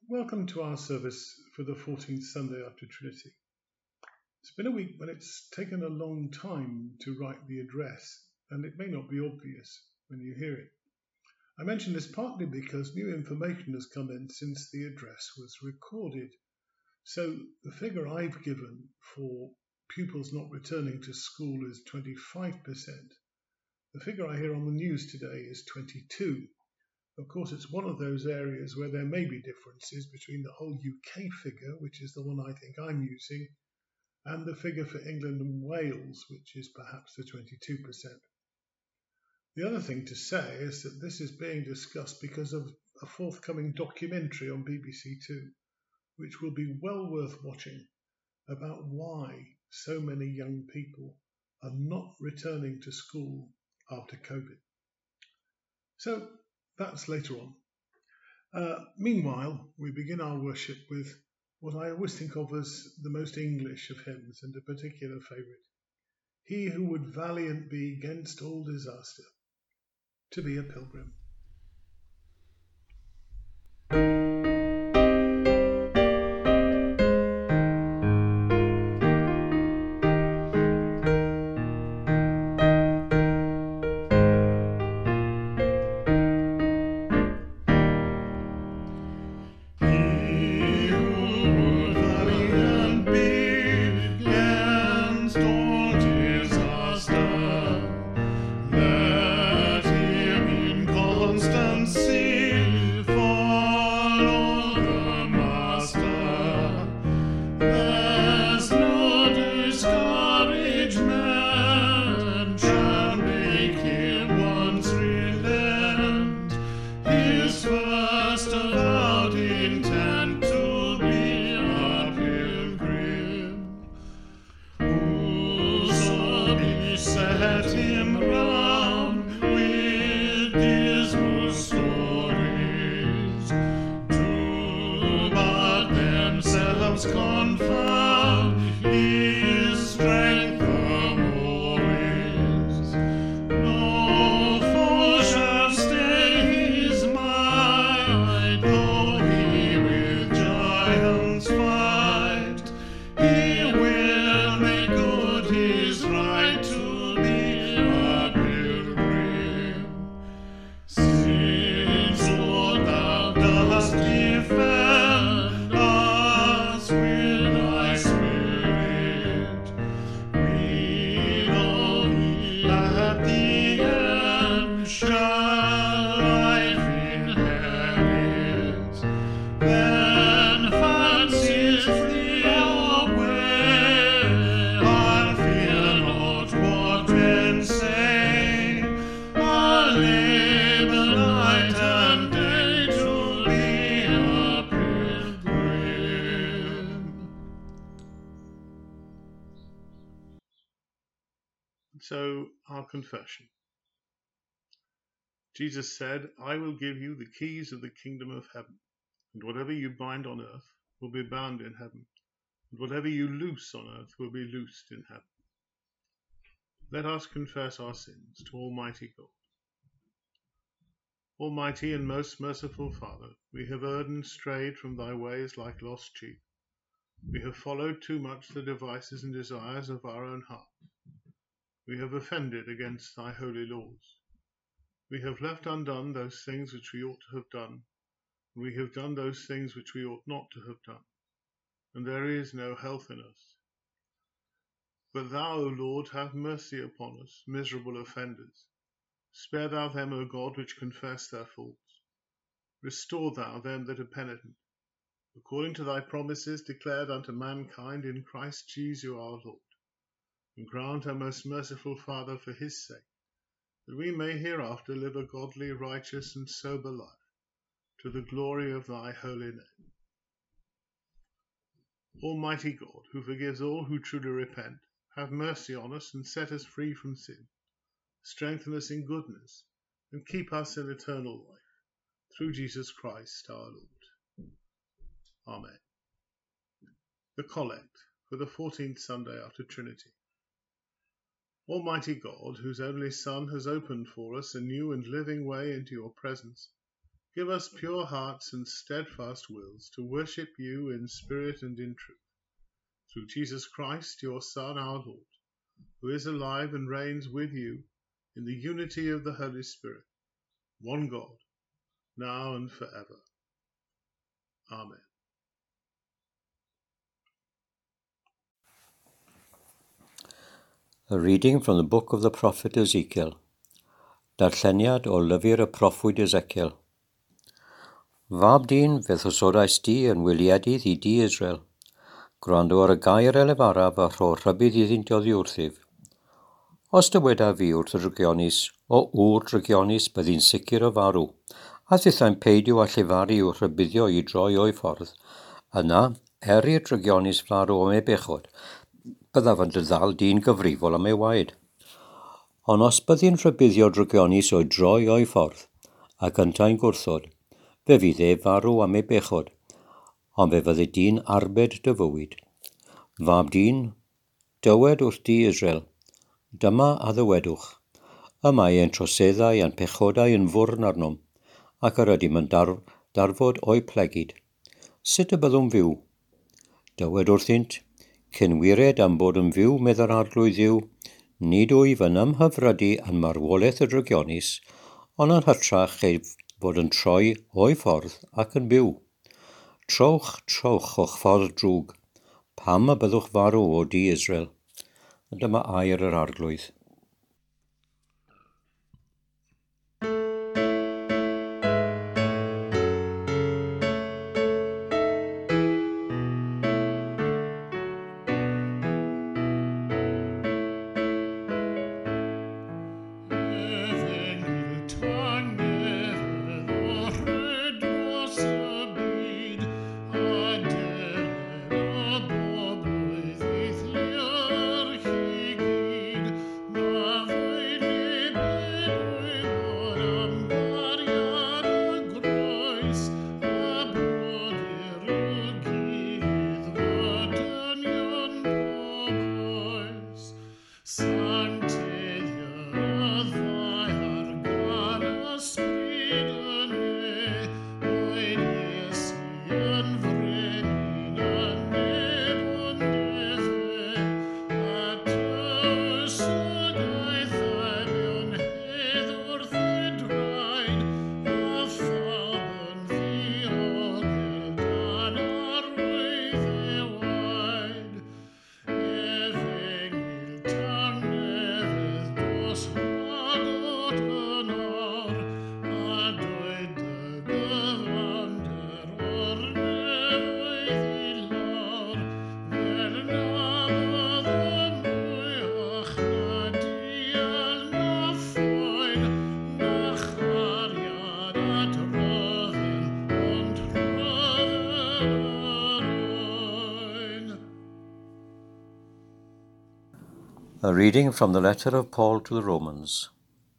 Welcome to our service for the 14th Sunday after Trinity. It's been a week when it's taken a long time to write the address, and it may not be obvious when you hear it. I mention this partly because new information has come in since the address was recorded. So the figure I've given for pupils not returning to school is 25%. The figure I hear on the news today is 22%. Of course, it's one of those areas where there may be differences between the whole UK figure, which is the one I think I'm using, and the figure for England and Wales, which is perhaps the 22%. The other thing to say is that this is being discussed because of a forthcoming documentary on BBC Two, which will be well worth watching, about why so many young people are not returning to school after COVID. So that's later on. Meanwhile, we begin our worship with what I always think of as the most English of hymns and a particular favourite. He who would valiant be 'gainst all disaster, to be a pilgrim. So, our confession. Jesus said, I will give you the keys of the kingdom of heaven, and whatever you bind on earth will be bound in heaven, and whatever you loose on earth will be loosed in heaven. Let us confess our sins to Almighty God. Almighty and most merciful Father, we have erred and strayed from thy ways like lost sheep. We have followed too much the devices and desires of our own heart. We have offended against thy holy laws. We have left undone those things which we ought to have done, and we have done those things which we ought not to have done, and there is no health in us. But thou, O Lord, have mercy upon us, miserable offenders. Spare thou them, O God, which confess their faults. Restore thou them that are penitent, according to thy promises declared unto mankind in Christ Jesus our Lord. And grant, O most merciful Father, for his sake, that we may hereafter live a godly, righteous, and sober life, to the glory of thy holy name. Almighty God, who forgives all who truly repent, have mercy on us and set us free from sin. Strengthen us in goodness, and keep us in eternal life, through Jesus Christ our Lord. Amen. The Collect for the 14th Sunday after Trinity. Almighty God, whose only Son has opened for us a new and living way into your presence, Give us pure hearts and steadfast wills to worship you in spirit and in truth. Through Jesus Christ, your Son, our Lord, who is alive and reigns with you in the unity of the Holy Spirit, one God, now and forever. Amen. A reading from the book of the prophet Ezekiel. Darlleniad o lyfr y proffwyd Ezekiel. Fab dyn fe ddysodais di yn wyliedydd I di Israel. Gwrando ar y gair elefaraf a rho rhybydd iddynt oddi wrthyf. Os dyweda fi wrth y drygionis, o ŵr drygionis byddi'n sicr o farw, a ddithau'n peidio a llefaru wrth rybuddio I droi o'i ffordd, yna, i'r drygionis farw am ei bechod, byddaf yn ddal dyn gyfrifol am ei waed. Ond os byddi'n rhybuddio drygionis o'i droi o'i ffordd, ac yntau'n gwrthod, fe fydd e farw am ei bechod, ond fe fyddi dyn arbed dy fywyd. Fab dyn, dywed wrth di Israel, dyma a ddywedwch, y mae ein troseddau a'n pechodau yn fwrn arnom, ac yr ydym yn darfod o'i plegid. Sut y byddwn fyw? Dywed wrthynt, cyn wired am bod yn fyw medda'r arglwydd yw, nid wyf yn ymhyfrydu yn marwolaeth y drygionis, ond yn hytrach ei fod yn troi o'i ffordd ac yn byw. Trowch, trowch o'ch ffordd drwg, pam y byddwch farw o di Israel. Dyma air yr arglwydd. A reading from the letter of Paul to the Romans.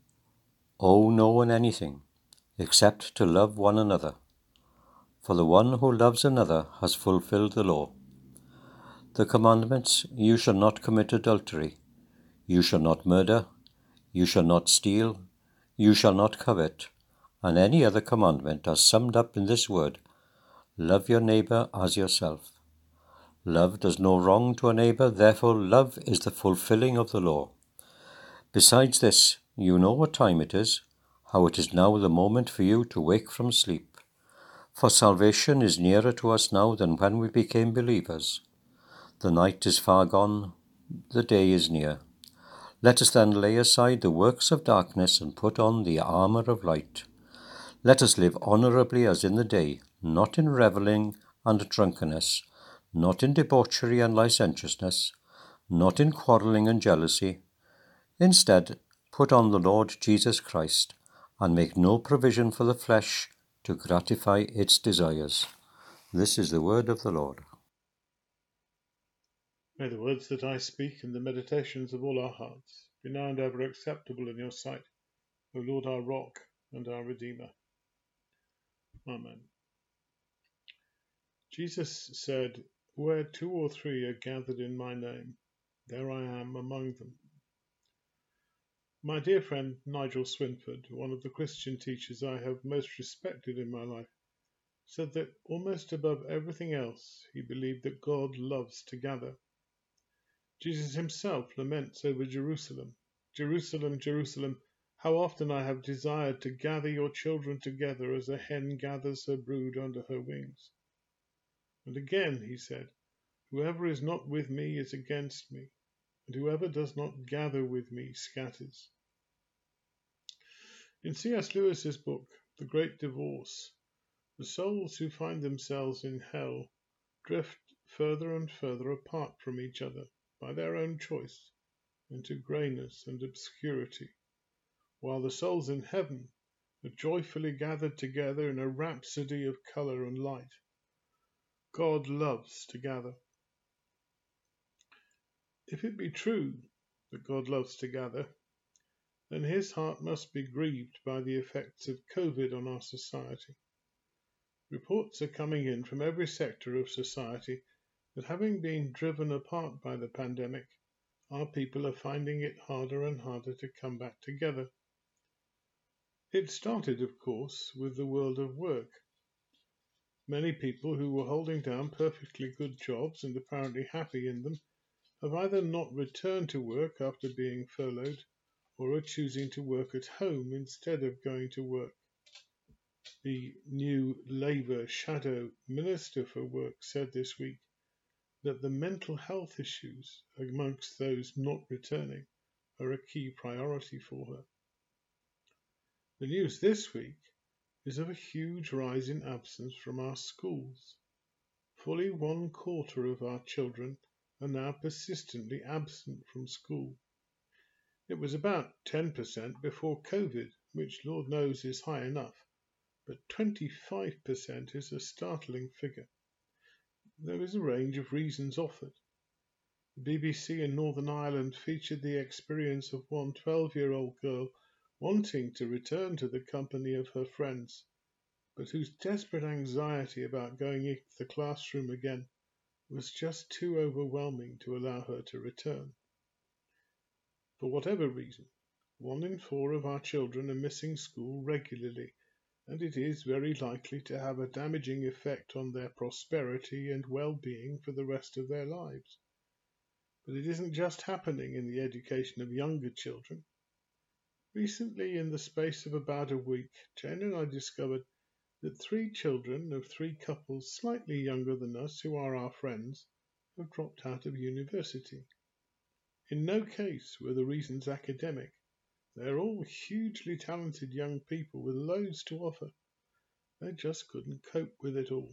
Owe no one anything, except to love one another. For the one who loves another has fulfilled the law. The commandments, you shall not commit adultery, you shall not murder, you shall not steal, you shall not covet, and any other commandment are summed up in this word, love your neighbor as yourself. Love does no wrong to a neighbor, therefore love is the fulfilling of the law. Besides this, you know what time it is, how it is now the moment for you to wake from sleep. For salvation is nearer to us now than when we became believers. The night is far gone, the day is near. Let us then lay aside the works of darkness and put on the armor of light. Let us live honorably as in the day, not in reveling and drunkenness, not in debauchery and licentiousness, not in quarreling and jealousy. Instead, put on the Lord Jesus Christ, and make no provision for the flesh to gratify its desires. This is the word of the Lord. May the words that I speak and the meditations of all our hearts be now and ever acceptable in your sight, O Lord, our rock and our Redeemer. Amen. Jesus said, where 2 or 3 are gathered in my name, there I am among them. My dear friend Nigel Swinford, one of the Christian teachers I have most respected in my life, said that almost above everything else he believed that God loves to gather. Jesus himself laments over Jerusalem. Jerusalem, Jerusalem, how often I have desired to gather your children together as a hen gathers her brood under her wings. And again he said, whoever is not with me is against me, and whoever does not gather with me scatters. In C.S. Lewis's book, The Great Divorce, the souls who find themselves in hell drift further and further apart from each other by their own choice into greyness and obscurity, while the souls in heaven are joyfully gathered together in a rhapsody of colour and light. God loves to gather. If it be true that God loves to gather, then his heart must be grieved by the effects of COVID on our society. Reports are coming in from every sector of society that having been driven apart by the pandemic, our people are finding it harder and harder to come back together. It started, of course, with the world of work. Many people who were holding down perfectly good jobs and apparently happy in them have either not returned to work after being furloughed or are choosing to work at home instead of going to work. The new Labour Shadow Minister for Work said this week that the mental health issues amongst those not returning are a key priority for her. The news this week is of a huge rise in absence from our schools. Fully 1/4 of our children are now persistently absent from school. It was about 10% before COVID, which Lord knows is high enough, but 25% is a startling figure. There is a range of reasons offered. The BBC in Northern Ireland featured the experience of one 12-year-old girl wanting to return to the company of her friends, but whose desperate anxiety about going into the classroom again was just too overwhelming to allow her to return. For whatever reason, 1 in 4 of our children are missing school regularly, and it is very likely to have a damaging effect on their prosperity and well-being for the rest of their lives. But it isn't just happening in the education of younger children. Recently, in the space of about a week, Jane and I discovered that 3 children of 3 couples slightly younger than us who are our friends have dropped out of university. In no case were the reasons academic. They are all hugely talented young people with loads to offer. They just couldn't cope with it all.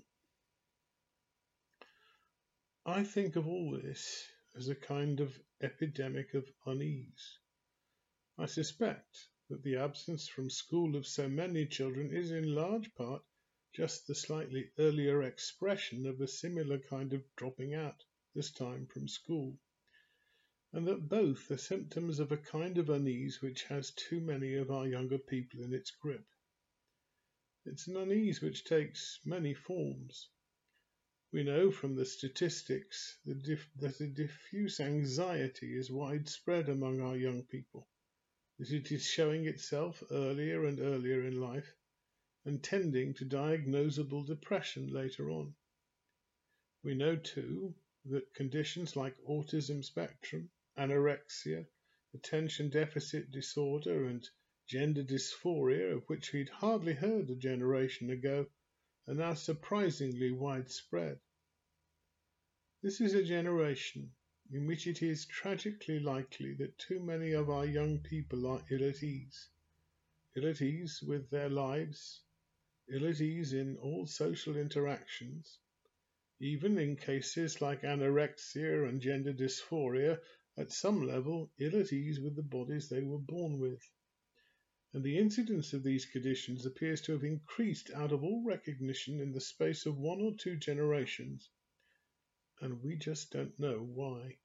I think of all this as a kind of epidemic of unease. I suspect that the absence from school of so many children is in large part just the slightly earlier expression of a similar kind of dropping out, this time from school, and that both are symptoms of a kind of unease which has too many of our younger people in its grip. It's an unease which takes many forms. We know from the statistics that a diffuse anxiety is widespread among our young people, that it is showing itself earlier and earlier in life and tending to diagnosable depression later on. We know too that conditions like autism spectrum, anorexia, attention deficit disorder and gender dysphoria, of which we'd hardly heard a generation ago, are now surprisingly widespread. This is a generation in which it is tragically likely that too many of our young people are ill at ease with their lives, ill at ease in all social interactions, even in cases like anorexia and gender dysphoria, at some level ill at ease with the bodies they were born with. And the incidence of these conditions appears to have increased out of all recognition in the space of 1 or 2 generations, and we just don't know why.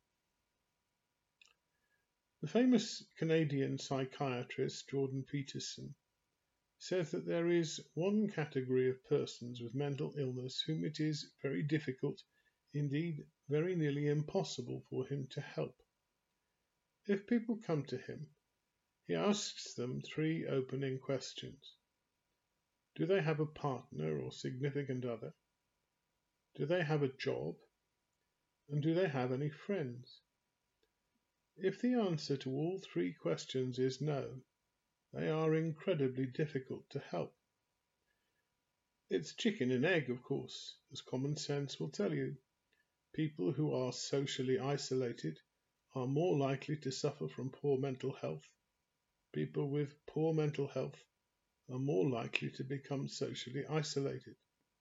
The famous Canadian psychiatrist Jordan Peterson says that there is one category of persons with mental illness whom it is very difficult, indeed very nearly impossible for him to help. If people come to him, He asks them 3 opening questions. Do they have a partner or significant other? Do they have a job? And do they have any friends? If the answer to all 3 questions is no, they are incredibly difficult to help. It's chicken and egg, of course, as common sense will tell you. People who are socially isolated are more likely to suffer from poor mental health. People with poor mental health are more likely to become socially isolated.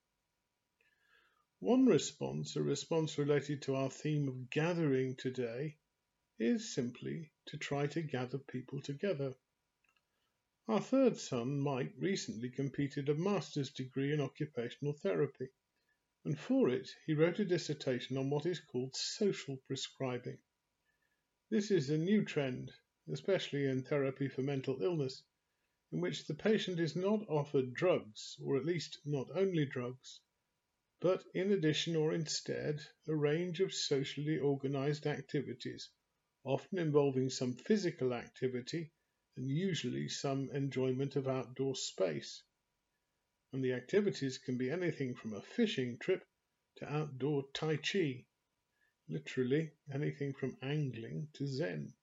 One response, a response related to our theme of gathering today, is simply to try to gather people together. Our 3rd son, Mike, recently completed a master's degree in occupational therapy, and for it he wrote a dissertation on what is called social prescribing. This is a new trend, especially in therapy for mental illness, in which the patient is not offered drugs, or at least not only drugs, but in addition or instead a range of socially organized activities, often involving some physical activity and usually some enjoyment of outdoor space. And the activities can be anything from a fishing trip to outdoor Tai Chi, literally anything from angling to Zen.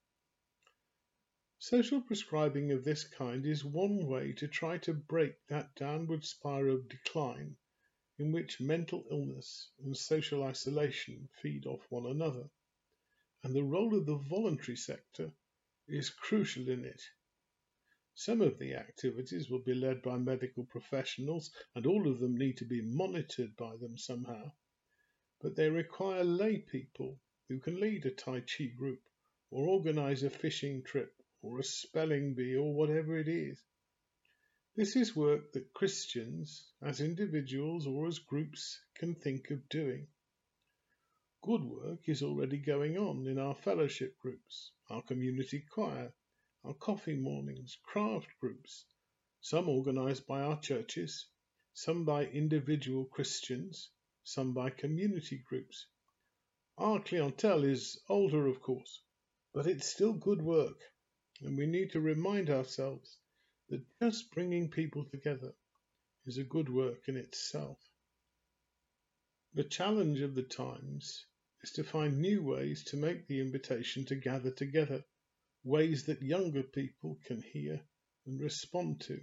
Social prescribing of this kind is one way to try to break that downward spiral of decline in which mental illness and social isolation feed off one another, and the role of the voluntary sector is crucial in it. Some of the activities will be led by medical professionals, and all of them need to be monitored by them somehow, but they require lay people who can lead a Tai Chi group, or organize a fishing trip, or a spelling bee, or whatever it is. This is work that Christians, as individuals or as groups, can think of doing. Good work is already going on in our fellowship groups, our community choir, our coffee mornings, craft groups, some organized by our churches, some by individual Christians, some by community groups. Our clientele is older, of course, but it's still good work, and we need to remind ourselves that just bringing people together is a good work in itself. The challenge of the times is to find new ways to make the invitation to gather together, ways that younger people can hear and respond to.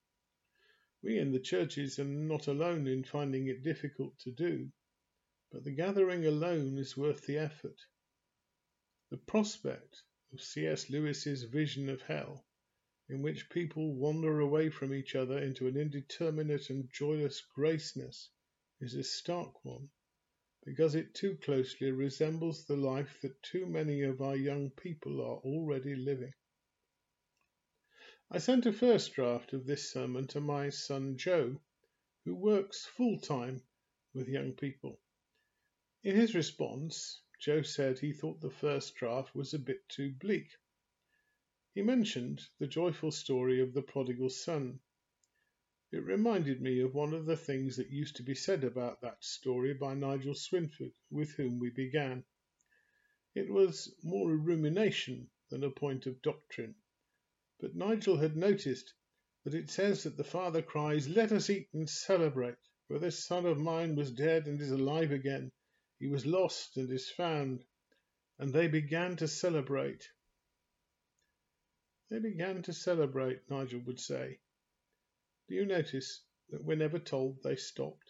We in the churches are not alone in finding it difficult to do, but the gathering alone is worth the effort. The prospect of C.S. Lewis's vision of hell, in which people wander away from each other into an indeterminate and joyless graceness, is a stark one, because it too closely resembles the life that too many of our young people are already living. I sent a first draft of this sermon to my son Joe, who works full-time with young people. In his response, Joe said he thought the first draft was a bit too bleak. He mentioned the joyful story of the prodigal son. It reminded me of one of the things that used to be said about that story by Nigel Swinford, with whom we began. It was more a rumination than a point of doctrine, but Nigel had noticed that it says that the father cries, "Let us eat and celebrate, for this son of mine was dead and is alive again. He was lost and is found." And they began to celebrate. They began to celebrate, Nigel would say. Do you notice that we're never told they stopped?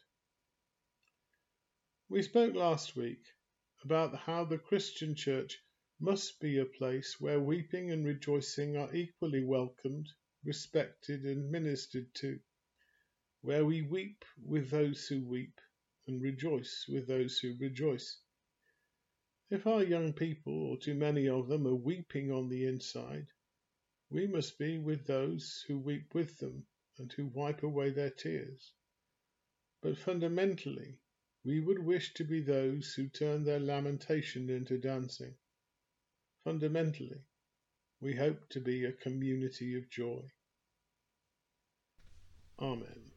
We spoke last week about how the Christian church must be a place where weeping and rejoicing are equally welcomed, respected, and ministered to, where we weep with those who weep and rejoice with those who rejoice. If our young people, or too many of them, are weeping on the inside, we must be with those who weep with them and who wipe away their tears. But fundamentally, we would wish to be those who turn their lamentation into dancing. Fundamentally, we hope to be a community of joy. Amen.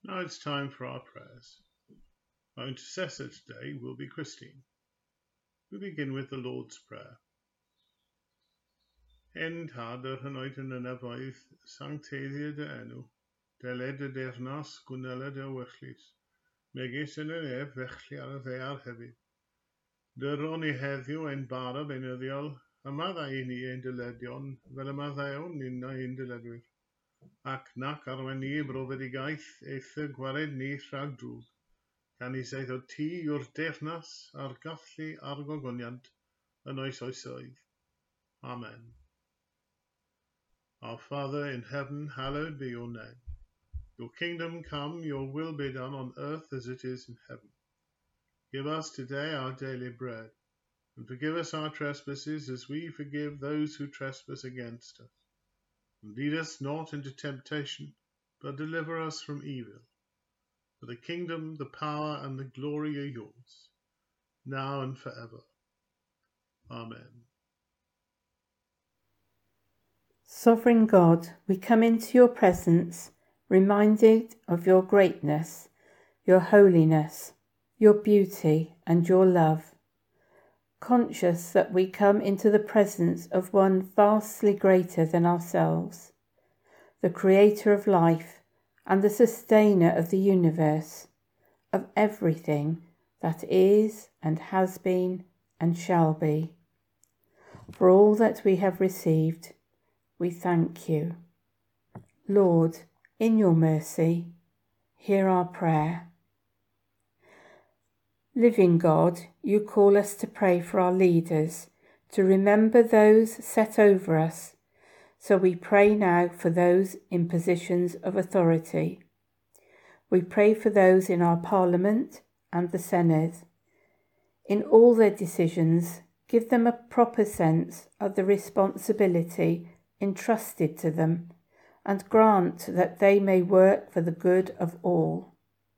Now it's time for our prayers. Our intercessor today will be Christine. We begin with the Lord's Prayer. En tad yr hynod yn y nefoedd, sancteddiad y enw, deled y dernas gwneled y wychlus, megis yn y nef fechli ar y ddear hefyd. Dyron ni heddiw ein bara benyddiol, yma ddau ni ein dyledion, fel yma ddawn ni'n ein dyledwyr. Ac nac arwen ni brofedigaeth eithaf gwared ni rhag drwg, gan i seith o ti yw'r dernas a'r gallu a'r gogoniant yn oes oesoedd. Amen. Our Father in heaven, hallowed be your name. Your kingdom come, your will be done on earth as it is in heaven. Give us today our daily bread, and forgive us our trespasses as we forgive those who trespass against us. And lead us not into temptation, but deliver us from evil. For the kingdom, the power, and the glory are yours, now and forever. Amen. Sovereign God, we come into your presence, reminded of your greatness, your holiness, your beauty, and your love. Conscious that we come into the presence of one vastly greater than ourselves, the creator of life and the sustainer of the universe, of everything that is and has been and shall be. For all that we have received, we thank you. Lord, in your mercy, hear our prayer. Living God, you call us to pray for our leaders, to remember those set over us. So we pray now for those in positions of authority. We pray for those in our Parliament and the Senate. In all their decisions, give them a proper sense of the responsibility entrusted to them, and grant that they may work for the good of all.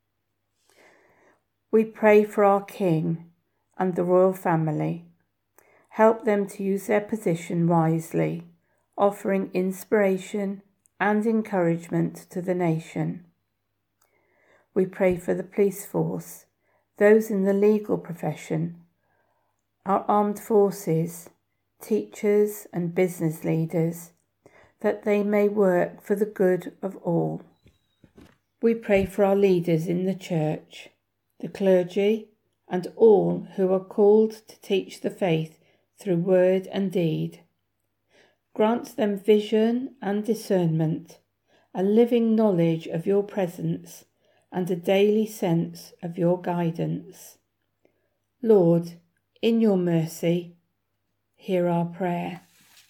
We pray for our King and the royal family. Help them to use their position wisely, offering inspiration and encouragement to the nation. We pray for the police force, those in the legal profession, our armed forces, teachers and business leaders, that they may work for the good of all. We pray for our leaders in the church, the clergy, and all who are called to teach the faith through word and deed. Grant them vision and discernment, a living knowledge of your presence, and a daily sense of your guidance. Lord, in your mercy, hear our prayer.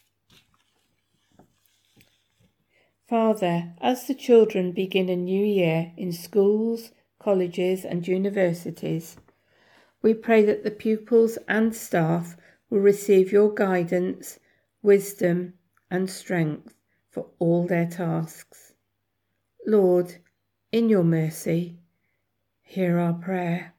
Father, as the children begin a new year in schools, colleges and universities, we pray that the pupils and staff will receive your guidance, wisdom and strength for all their tasks. Lord, in your mercy, hear our prayer.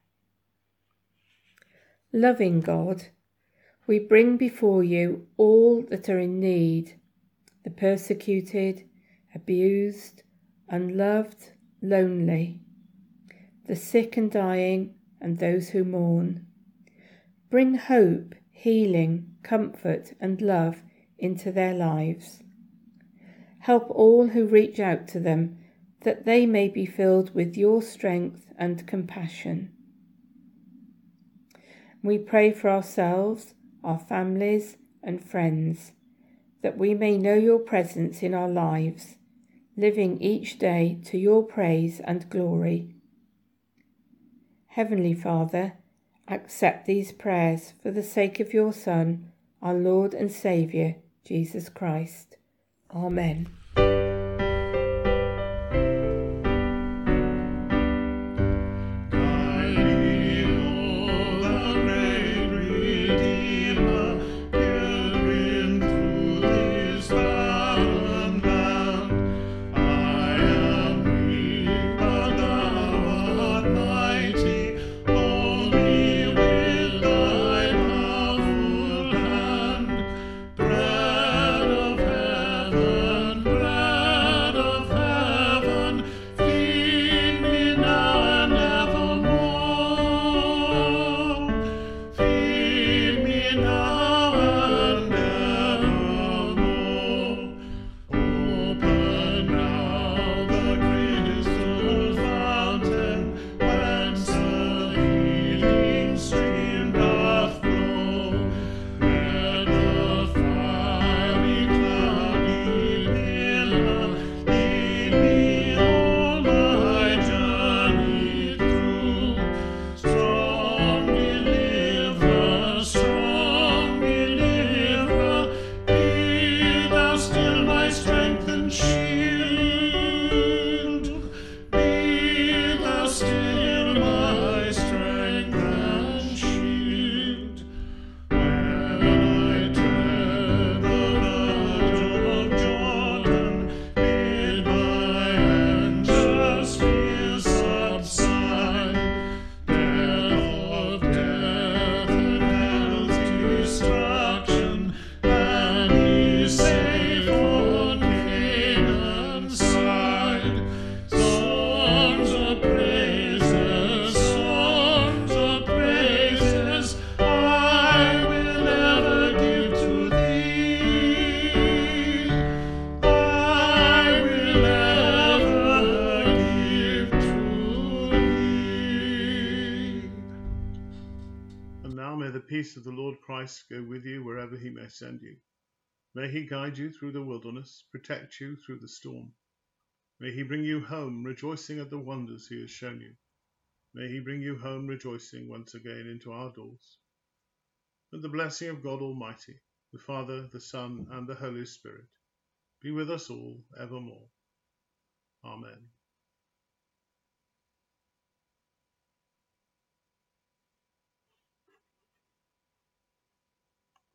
Loving God, we bring before you all that are in need, the persecuted, abused, unloved, lonely, the sick and dying, and those who mourn. Bring hope, healing, comfort, and love into their lives. Help all who reach out to them, that they may be filled with your strength and compassion. We pray for ourselves, our families, and friends, that we may know your presence in our lives, living each day to your praise and glory. Heavenly Father, accept these prayers for the sake of your Son, our Lord and Saviour, Jesus Christ. Amen. Bread of heaven, peace of the Lord Christ go with you wherever he may send you. May he guide you through the wilderness, protect you through the storm. May he bring you home rejoicing at the wonders he has shown you. May he bring you home rejoicing once again into our doors. And the blessing of God Almighty, the Father, the Son, and the Holy Spirit, be with us all evermore. Amen.